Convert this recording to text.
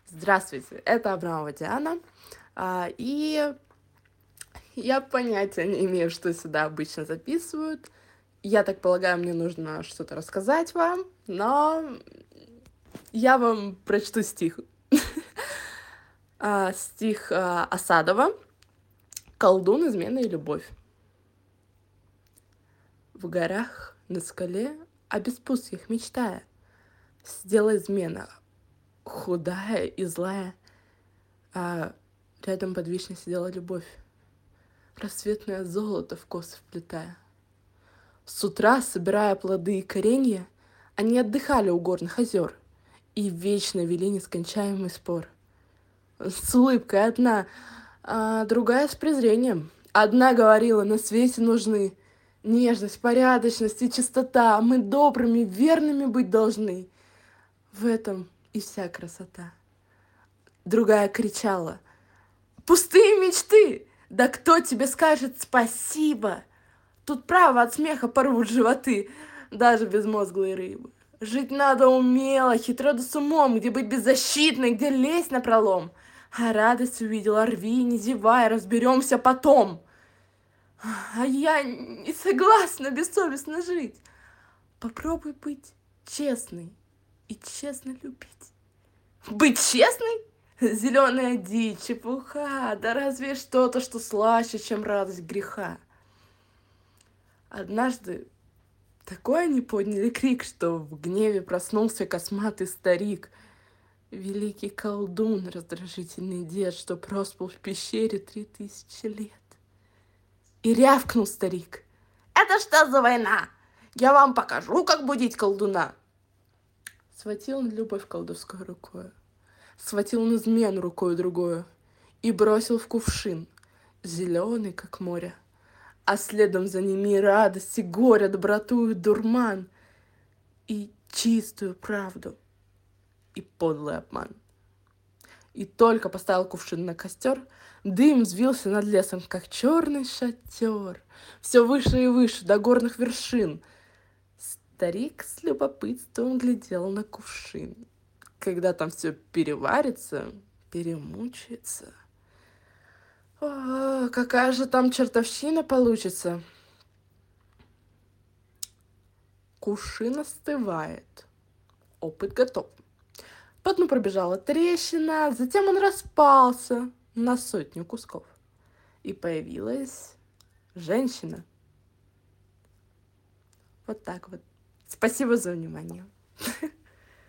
Здравствуйте, это Абрамова Диана. И я понятия не имею, что сюда обычно записывают. Я так полагаю, мне нужно что-то рассказать вам, но я вам прочту стих. Стих Асадова «Колдун, измена и любовь». В горах, на скале, о беспутствиях мечтая, сделай измена, худая и злая, а рядом под вишней сидела любовь, рассветное золото в косы вплетая. С утра, собирая плоды и коренья, они отдыхали у горных озер и вечно вели нескончаемый спор. С улыбкой одна, а другая с презрением. Одна говорила, на свете нужны нежность, порядочность и чистота. Мы добрыми, верными быть должны. В этом и вся красота. Другая кричала, пустые мечты! Да кто тебе скажет спасибо? Тут право от смеха порвут животы, даже безмозглые рыбы. Жить надо умело, хитро да с умом, где быть беззащитной, где лезть напролом. А радость увидела, рви, не зевай, разберемся потом. А я не согласна бессовестно жить. Попробуй быть честной и честно любить. Быть честной? Зеленая дичь, чепуха, да разве что-то, что слаще, чем радость греха. Однажды такой они подняли крик, что в гневе проснулся косматый старик. Великий колдун, раздражительный дед, что проспал в пещере 3000 лет. И рявкнул старик. «Это что за война? Я вам покажу, как будить колдуна!» Схватил он любовь колдовской рукой, схватил он измену рукой другую и бросил в кувшин, зеленый, как море. А следом за ними и радость, и горе, доброту, и дурман, и чистую правду, и подлый обман. И только поставил кувшин на костер, дым взвился над лесом, как черный шатер, все выше и выше, до горных вершин. Старик с любопытством глядел на кувшин. Когда там все переварится, перемучается. О, какая же там чертовщина получится. Кувшин остывает. Опыт готов. По дну пробежала трещина, затем он распался на 100 кусков. И появилась женщина. Вот так вот. Спасибо за внимание.